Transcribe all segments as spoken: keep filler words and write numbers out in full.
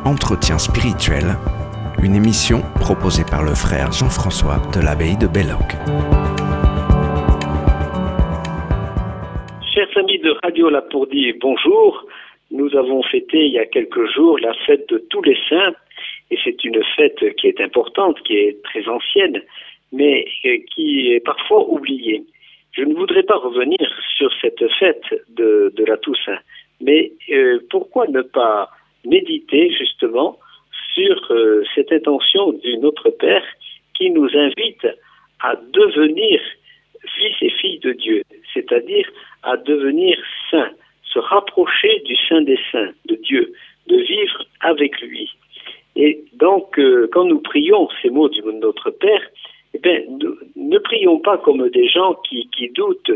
Entretien spirituel, une émission proposée par le frère Jean-François de l'abbaye de Belloc. Chers amis de Radio Lapourdie, bonjour. Nous avons fêté il y a quelques jours la fête de tous les saints, et c'est une fête qui est importante, qui est très ancienne, mais qui est parfois oubliée. Je ne voudrais pas revenir sur cette fête de, de la Toussaint, mais euh, pourquoi ne pas méditer justement sur euh, cette intention du Notre Père qui nous invite à devenir fils et filles de Dieu, c'est-à-dire à devenir saints, se rapprocher du Saint des Saints, de Dieu, de vivre avec lui. Et donc, euh, quand nous prions ces mots du Notre Père, eh bien, nous, ne prions pas comme des gens qui, qui doutent,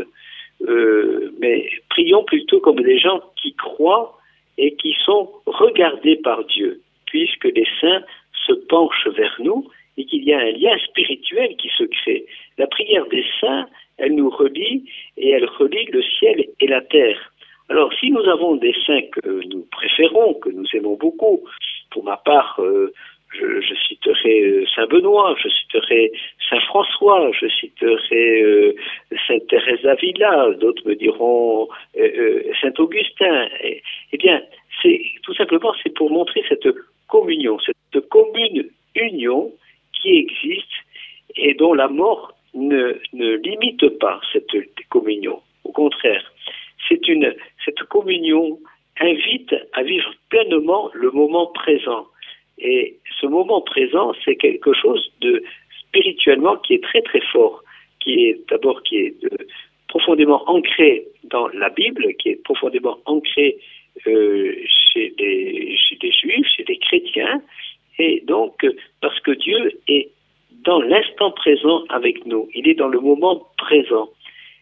euh, mais prions plutôt comme des gens qui croient et qui sont regardés par Dieu, puisque les saints se penchent vers nous et qu'il y a un lien spirituel qui se crée. La prière des saints, elle nous relie et elle relie le ciel et la terre. Alors, si nous avons des saints que nous préférons, que nous aimons beaucoup, pour ma part, euh, je, je citerai Saint Benoît, je citerai Saint François, je citerai euh, Sainte Thérèse d'Avila, d'autres me diront euh, euh, Saint Augustin. Eh, eh bien, c'est tout simplement c'est pour montrer cette communion, cette commune union qui existe et dont la mort ne, ne limite pas cette communion. Au contraire, c'est une cette communion invite à vivre pleinement le moment présent. Et ce moment présent, c'est quelque chose de spirituellement qui est très très fort, qui est d'abord qui est de, profondément ancré dans la Bible, qui est profondément ancré euh, chez les chez les Juifs, chez les chrétiens, et donc parce que Dieu est dans l'instant présent avec nous, il est dans le moment présent.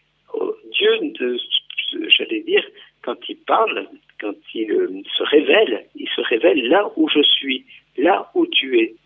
Dieu, j'allais dire, quand il parle, quand il euh, se révèle, il se révèle là où je suis, là où tu es.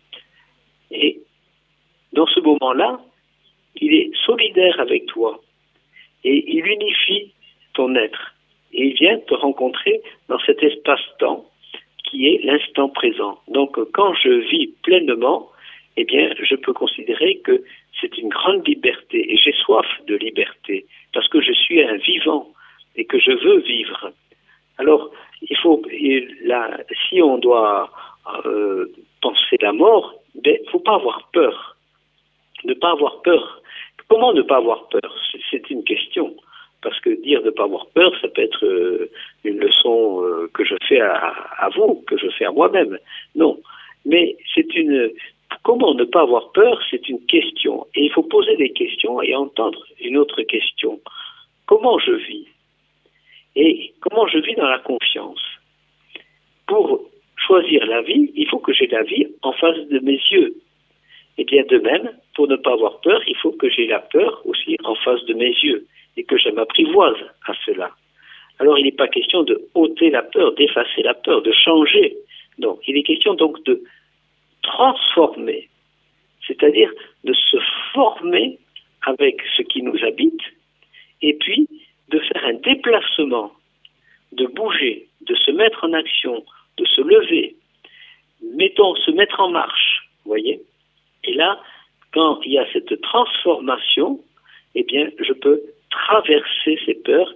Et dans ce moment-là, il est solidaire avec toi et il unifie ton être. Et il vient te rencontrer dans cet espace-temps qui est l'instant présent. Donc, quand je vis pleinement, eh bien, je peux considérer que c'est une grande liberté et j'ai soif de liberté parce que je suis un vivant et que je veux vivre. Alors, il faut, là, si on doit euh, penser la mort, il ne faut pas avoir peur. Ne pas avoir peur. Comment ne pas avoir peur? C'est une question. Parce que dire ne pas avoir peur, ça peut être euh, une leçon euh, que je fais à, à vous, que je fais à moi-même. Non. Mais c'est une... Comment ne pas avoir peur? C'est une question. Et il faut poser des questions et entendre une autre question. Comment je vis? Et comment je vis dans la confiance? Pour choisir la vie, il faut que j'ai la vie en face de mes yeux. Et bien de même, pour ne pas avoir peur, il faut que j'ai la peur aussi en face de mes yeux et que je m'apprivoise à cela. Alors il n'est pas question de ôter la peur, d'effacer la peur, de changer. Non, il est question donc de transformer, c'est-à-dire de se former avec ce qui nous habite et puis de faire un déplacement, de bouger, de se mettre en action, de se lever, mettons, se mettre en marche, vous voyez. Et là, quand il y a cette transformation, eh bien, je peux traverser ces peurs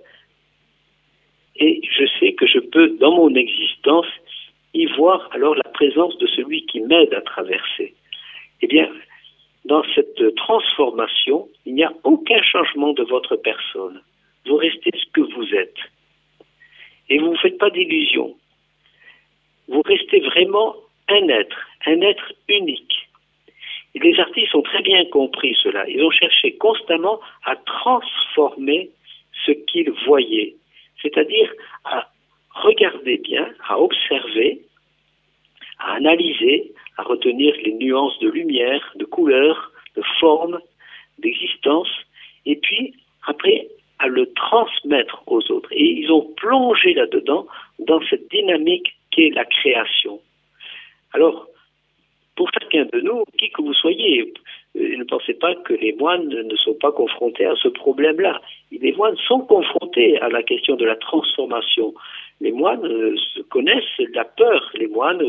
et je sais que je peux, dans mon existence, y voir alors la présence de celui qui m'aide à traverser. Eh bien, dans cette transformation, il n'y a aucun changement de votre personne. Vous restez ce que vous êtes. Et vous ne vous faites pas d'illusions. Vous restez vraiment un être, un être unique. Et les artistes ont très bien compris cela. Ils ont cherché constamment à transformer ce qu'ils voyaient. C'est-à-dire à regarder bien, à observer, à analyser, à retenir les nuances de lumière, de couleur, de forme, d'existence, et puis après à le transmettre aux autres. Et ils ont plongé là-dedans dans cette dynamique qu'est la création. Alors, pour chacun de nous, qui que vous soyez, ne pensez pas que les moines ne sont pas confrontés à ce problème-là. Les moines sont confrontés à la question de la transformation. Les moines euh, connaissent la peur. Les moines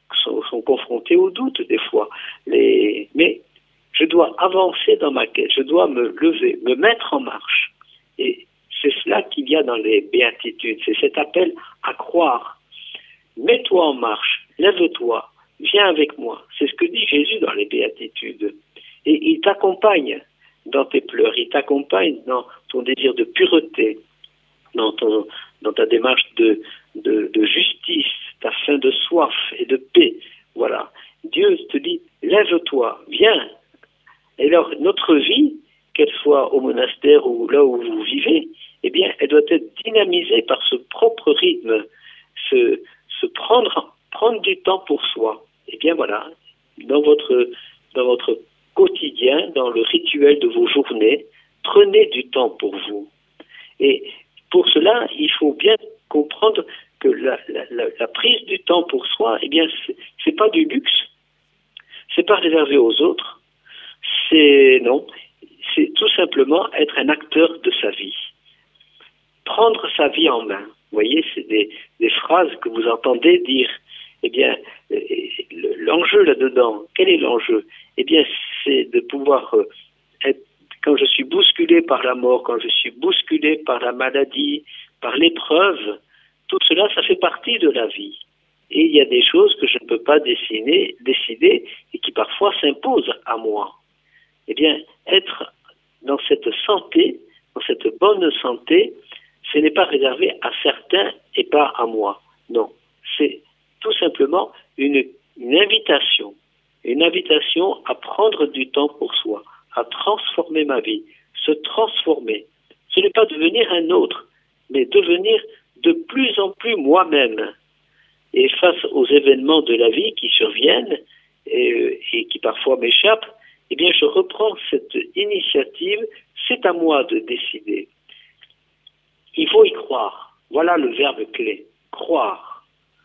sont, sont confrontés au doute des fois. Les... Mais je dois avancer dans ma quête, je dois me lever, me mettre en marche. Et c'est cela qu'il y a dans les béatitudes, c'est cet appel à croire. Mets-toi en marche, lève-toi, viens avec moi. C'est ce que dit Jésus dans les béatitudes. Et il t'accompagne dans tes pleurs, il t'accompagne dans ton désir de pureté, dans, ton, dans ta démarche de, de, de justice, ta faim de soif et de paix. Voilà. Dieu te dit, lève-toi, viens. Et alors, notre vie, qu'elle soit au monastère ou là où vous vivez, eh bien, elle doit être dynamisée par ce propre rythme, se, se prendre, prendre du temps pour soi. Eh bien, voilà, dans votre, dans votre quotidien, dans le rituel de vos journées, prenez du temps pour vous. Et pour cela, il faut bien comprendre que la, la, la, la prise du temps pour soi, eh bien, c'est, c'est pas du luxe, c'est pas réservé aux autres, c'est, non, c'est tout simplement être un acteur de sa vie. Prendre sa vie en main. Vous voyez, c'est des, des phrases que vous entendez dire. Eh bien, l'enjeu là-dedans, quel est l'enjeu? Eh bien, c'est de pouvoir être, quand je suis bousculé par la mort, quand je suis bousculé par la maladie, par l'épreuve, tout cela, ça fait partie de la vie. Et il y a des choses que je ne peux pas dessiner, décider et qui parfois s'imposent à moi. Eh bien, être dans cette santé, dans cette bonne santé, ce n'est pas réservé à certains et pas à moi. Non, c'est tout simplement une, une invitation, une invitation à prendre du temps pour soi, à transformer ma vie, se transformer. Ce n'est pas devenir un autre, mais devenir de plus en plus moi-même. Et face aux événements de la vie qui surviennent et, et qui parfois m'échappent, eh bien, je reprends cette initiative. C'est à moi de décider. Il faut y croire. Voilà le verbe clé. Croire.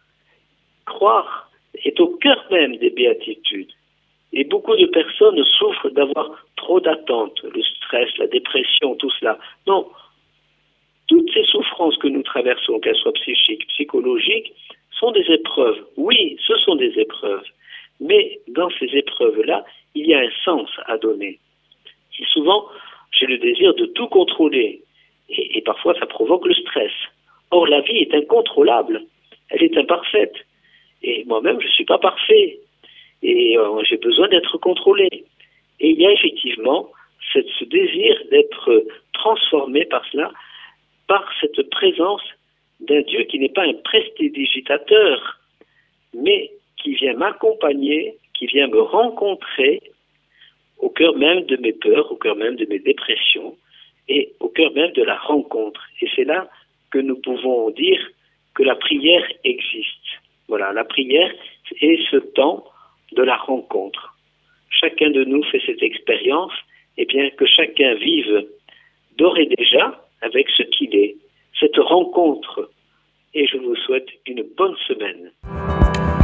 Croire est au cœur même des béatitudes. Et beaucoup de personnes souffrent d'avoir trop d'attentes, le stress, la dépression, tout cela. Non. Toutes ces souffrances que nous traversons, qu'elles soient psychiques, psychologiques, sont des épreuves. Oui, ce sont des épreuves. Mais dans ces épreuves-là, il y a un sens à donner. Et souvent, j'ai le désir de tout contrôler. Et, et parfois, ça provoque le stress. Or, la vie est incontrôlable. Elle est imparfaite. Et moi-même, je ne suis pas parfait. Et euh, j'ai besoin d'être contrôlé. Et il y a effectivement cette, ce désir d'être transformé par cela, par cette présence d'un Dieu qui n'est pas un prestidigitateur, mais qui vient m'accompagner, qui vient me rencontrer au cœur même de mes peurs, au cœur même de mes dépressions et au cœur même de la rencontre. Et c'est là que nous pouvons dire que la prière existe. Voilà, la prière est ce temps de la rencontre. Chacun de nous fait cette expérience, et bien que chacun vive d'ores et déjà avec ce qu'il est, cette rencontre. Et je vous souhaite une bonne semaine.